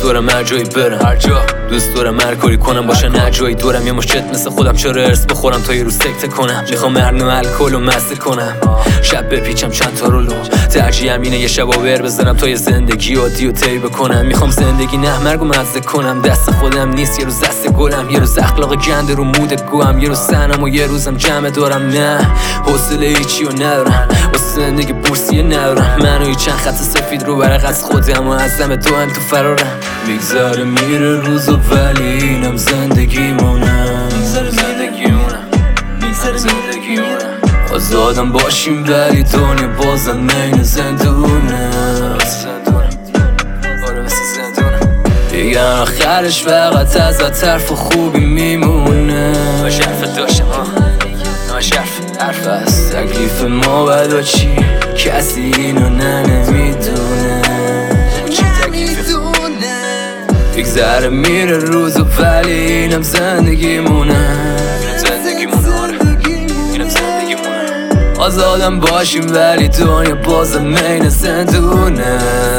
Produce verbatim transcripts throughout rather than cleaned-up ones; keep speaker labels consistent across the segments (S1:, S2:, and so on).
S1: دارم هر جایی برم، هر جا دوست دارم هر کاری کنم باشه نه جایی دورم. یه مشت مثل خودم چرا ارث بخورم تا یه روز سکته کنم. میخوام مرنو الکل و مسته کنم، شب بپیچم چند تا رولو. ترجیحم اینه یه شب آور بزنم تا یه زندگی عادی و طی بکنم. میخوام زندگی نه مرگ و مزه کنم، دست خودم نیست یه روز دست گلم. یه روز اخلاق گنده رو مود گوهم، یه روز سنم و یه روزم جمع دارم. نه حوصله هیچی رو ندارم، واسه زندگی بورسیه ندارم. من و یه چند خط سفید رو برق از خودم و از دم تو هم تو فرارم. میگذره میره روز و ولی اینم زندگیمونم، میگذره زندگیمونم، میگذره زندگیمونم. آزادم باشیم ولی دنیا بازم مین زندونه، دیگه آخرش فقط از طرف خوبی میمونه. باش حرف داشتم باش حرف حرف از تکلیف ما بدا چی کسی اینو نه نمیدونه. چی تکلیفه بگذره میره روز و ولی اینم زندگیمونه، اینم زندگیمونه، اینم زندگیمونه. آزادم باشیم ولی دنیا بازم مین زندونه.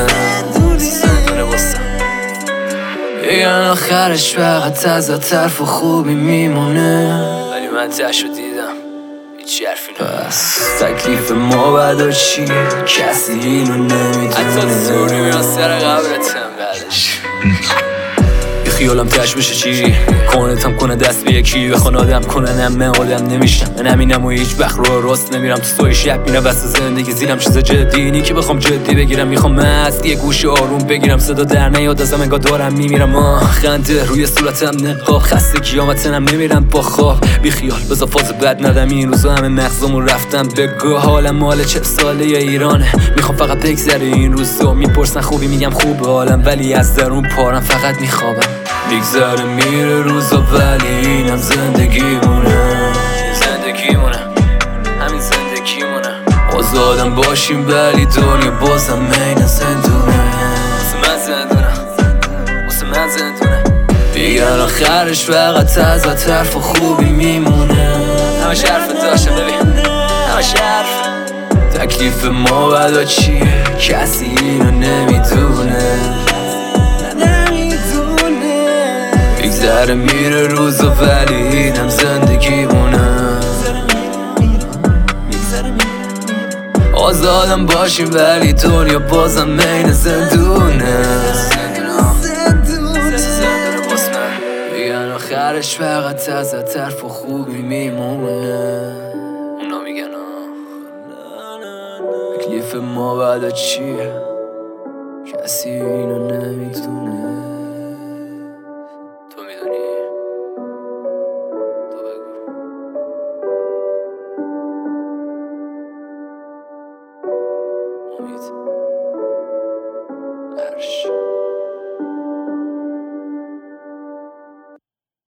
S1: دیگه آخرش فقط از طرف خوبی میمونه، ولی من تشو دیدم هیچ حرفی نبست. تکلیف ما بدا چیه کسی اینو نمیدونه. حتی زوری میان سر قبرتم بعدش خیالم تش بشه چی کنتم کنه دست به یکی بخوان آدم کننم من آدم نمیشم. من همینم و هیچ وقت رو راست نمیرم تو سوی شب میرم وسط زندگی زیرم چیز جدی اینی که بخوام جدی بگیرم. میخوام از یه گوشه آروم بگیرم صدا در نیاد ازم انگار دارم میمیرم. آه خنده روی صورتم نقاب خسته قیامتنم نمیرم با خواب. بی خیال بذار فاز بد ندم این روزا همه مغزمون رفتم بگو حالم مال چه ساله ایرانه. میخوام فقط بگذره این روزا میپرسن خوبی میگم خوب حالم ولی از درون پارم فقط میخوابم. میگذره میره روزا ولی اینم زندگیمونه، زندگیمونه، همین زندگیمونه. آزادم باشیم ولی دنیا بازم مین زندونه، واسه من زندونه، واسه من زندونه. دیگه آخرش فقط از طرف خوبی میمونه. همش حرف داشتم ببین همش حرف. تکلیف ما بدا چیه کسی اینو نمیدونه. میگذره میره روز و ولی اینم زندگیمونه. آزادم باشیم ولی دنیا بازم مین زندونه. میگن آخرش فقط از طرف خوبی میمونه. اونا میگن تکلیف ما بدا چیه کسی اینو نمیدونه. It